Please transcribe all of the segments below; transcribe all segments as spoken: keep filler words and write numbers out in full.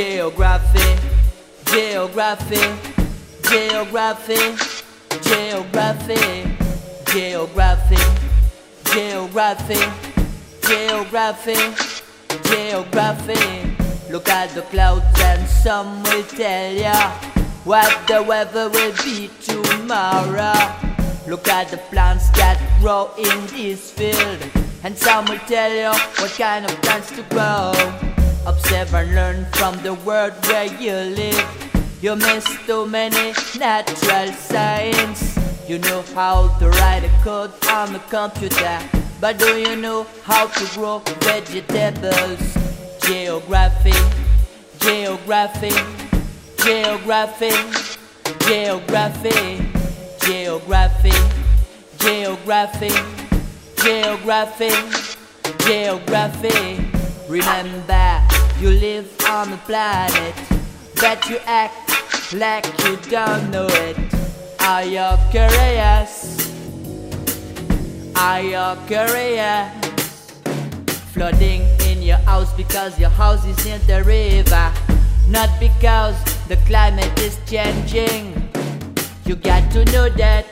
Geography, geography, geography, geography, geography, geography, geography, geography. Look at the clouds and some will tell ya what the weather will be tomorrow. Look at the plants that grow in this field, and some will tell you what kind of plants to grow. Observe and learn from the world where you live. You miss too many natural science. You know how to write a code on the computer, but do you know how to grow vegetables? Geography, geography, geography, geography, geography, geography, geography, geography. Remember, you live on a planet, but you act like you don't know it. Are you curious? Are you curious? Flooding in your house because your house is in the river, not because the climate is changing. You got to know that.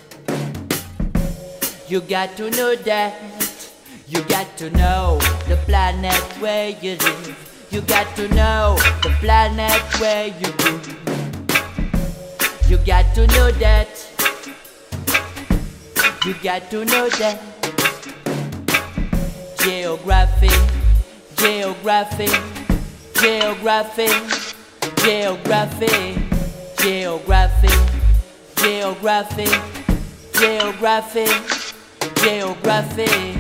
You got to know that. You got to know the planet where you live. You got to know the planet where you go. You got to know that. You got to know that. Geography, geography, geography, geography, geography, geography, geography, geography.